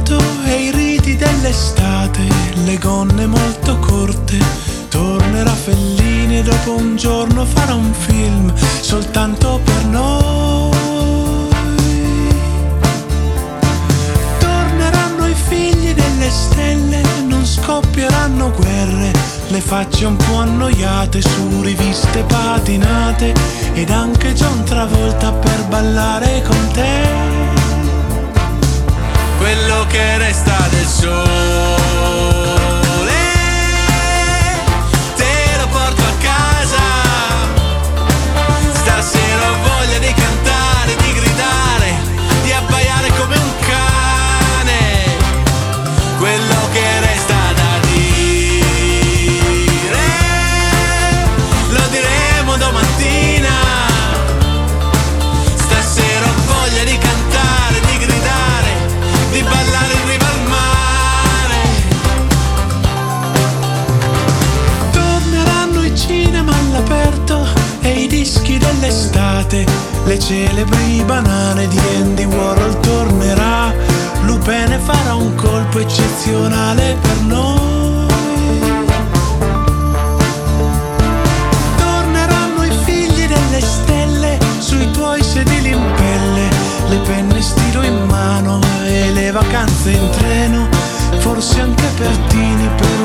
all'aperto e i riti dell'estate, le gonne molto corte. Tornerà Fellini e dopo un giorno farà un film soltanto per noi. Torneranno i figli delle stelle, non scoppieranno guerre, le facce un po' annoiate su riviste patinate, ed anche John Travolta per ballare con te. Quello che resta del sole te lo porto a casa. Stasera ho voglia di cantare, di gridare, di abbaiare come un cane. Quello che resta da dire lo diremo domattina. Stasera ho voglia di cantare, di gridare, di ballare in riva al mare. Torneranno i cinema all'aperto e i dischi dell'estate, le celebri banane di Andy Warhol. Tornerà Lupin e farà un colpo eccezionale per noi. Torneranno i figli delle stelle sui tuoi sedili in pelle, le penne stilo in mano e le vacanze in treno, forse anche Pertini per